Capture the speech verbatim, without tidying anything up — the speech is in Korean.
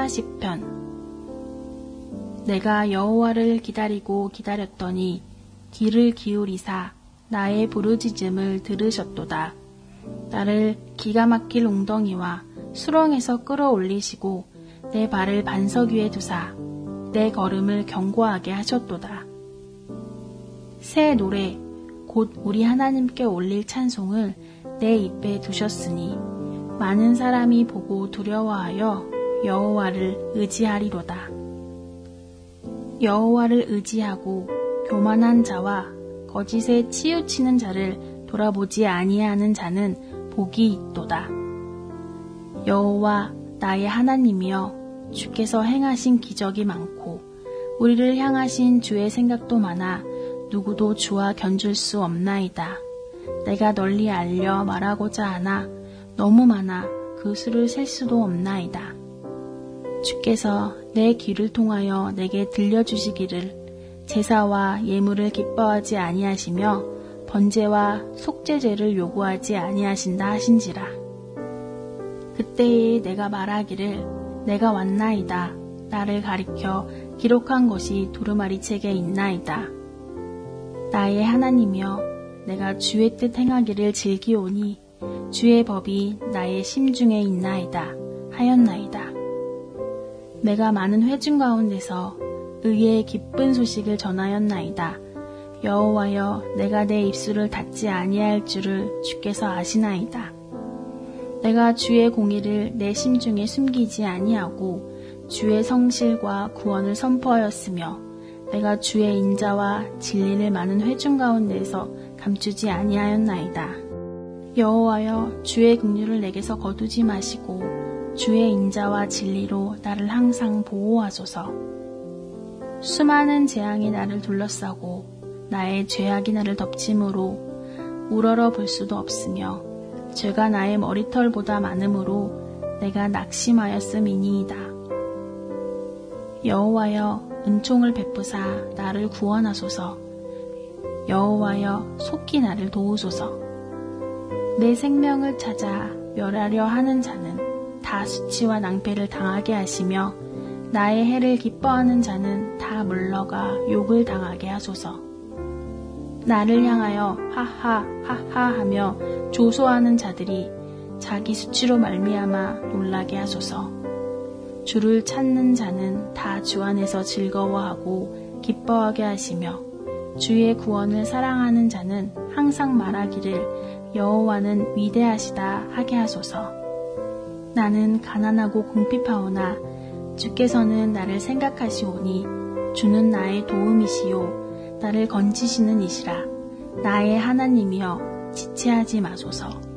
사십 편. 내가 여호와를 기다리고 기다렸더니 귀를 기울이사 나의 부르짖음을 들으셨도다. 나를 기가 막힐 웅덩이와 수렁에서 끌어올리시고 내 발을 반석 위에 두사 내 걸음을 견고하게 하셨도다. 새 노래 곧 우리 하나님께 올릴 찬송을 내 입에 두셨으니 많은 사람이 보고 두려워하여 여호와를 의지하리로다. 여호와를 의지하고 교만한 자와 거짓에 치우치는 자를 돌아보지 아니하는 자는 복이 있도다. 여호와 나의 하나님이여, 주께서 행하신 기적이 많고 우리를 향하신 주의 생각도 많아 누구도 주와 견줄 수 없나이다. 내가 널리 알려 말하고자 하나 너무 많아 그 수를 셀 수도 없나이다. 주께서 내 귀를 통하여 내게 들려주시기를 제사와 예물을 기뻐하지 아니하시며 번제와 속죄제를 요구하지 아니하신다 하신지라. 그때에 내가 말하기를 내가 왔나이다. 나를 가리켜 기록한 것이 두루마리 책에 있나이다. 나의 하나님이여, 내가 주의 뜻 행하기를 즐기오니 주의 법이 나의 심중에 있나이다 하였나이다. 내가 많은 회중 가운데서 의의 기쁜 소식을 전하였나이다. 여호와여, 내가 내 입술을 닫지 아니할 줄을 주께서 아시나이다. 내가 주의 공의를 내 심중에 숨기지 아니하고 주의 성실과 구원을 선포하였으며 내가 주의 인자와 진리를 많은 회중 가운데에서 감추지 아니하였나이다. 여호와여, 주의 긍휼을 내게서 거두지 마시고 주의 인자와 진리로 나를 항상 보호하소서. 수많은 재앙이 나를 둘러싸고 나의 죄악이 나를 덮침으로 우러러 볼 수도 없으며 죄가 나의 머리털보다 많으므로 내가 낙심하였음이니이다. 여호와여, 은총을 베푸사 나를 구원하소서. 여호와여, 속히 나를 도우소서. 내 생명을 찾아 멸하려 하는 자는 다 수치와 낭패를 당하게 하시며 나의 해를 기뻐하는 자는 다 물러가 욕을 당하게 하소서. 나를 향하여 하하 하하 하며 조소하는 자들이 자기 수치로 말미암아 놀라게 하소서. 주를 찾는 자는 다 주 안에서 즐거워하고 기뻐하게 하시며 주의 구원을 사랑하는 자는 항상 말하기를 여호와는 위대하시다 하게 하소서. 나는 가난하고 궁핍하오나 주께서는 나를 생각하시오니 주는 나의 도움이시요 나를 건지시는 이시라. 나의 하나님이여, 지체하지 마소서.